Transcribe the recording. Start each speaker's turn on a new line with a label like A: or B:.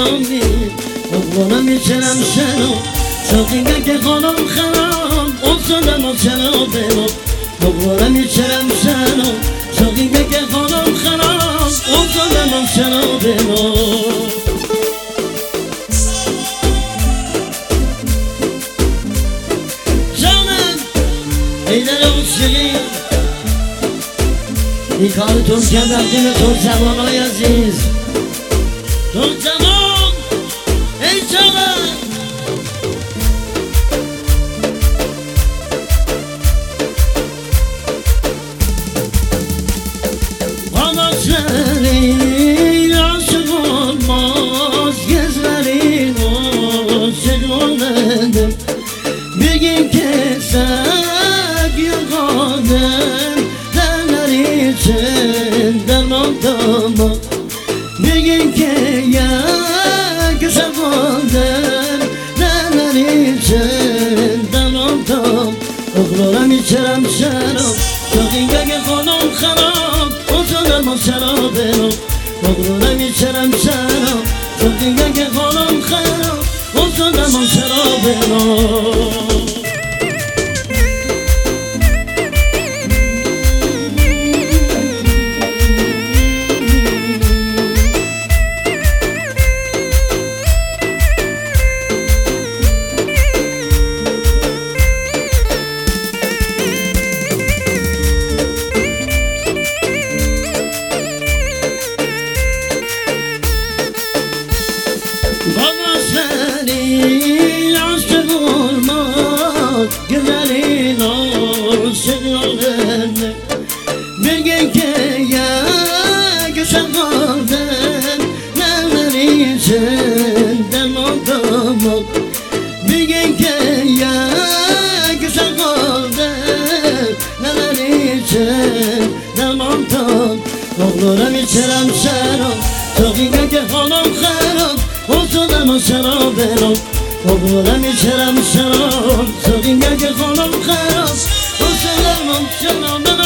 A: گرامی مقلانم میچرم شنو شاقینگه که خانم خرام افتادم و چرا بنو مقلانم میچرم شنو شاقینگه که خانم خرام افتادم و چرا بنو ای دل عاشقی این کار تو کردم دل تو زبانای عزیز تو زبان ای جانم قامشلی عاشق olmaz gözlerin aşık olmadı bir gün kesek yıkadın derler için derman tamam bir gün kesek oldun derler için derman tamam oğluram içerem şarap çok ingege konum harap oturur mu şarabım oğluram içerem şarap çok ingege konum harap oturur mu şarabım Senin aşık olmaz güzelin aşık oldun bir gün güzel kaldın neler için derman tamam bir gün güzel kaldın neler için derman tamam oğluram içerem şarap çok ingege hanım harap oturur mu şarabım oğluram içerem şarap çok ingege hanım harap oturur mu şarabım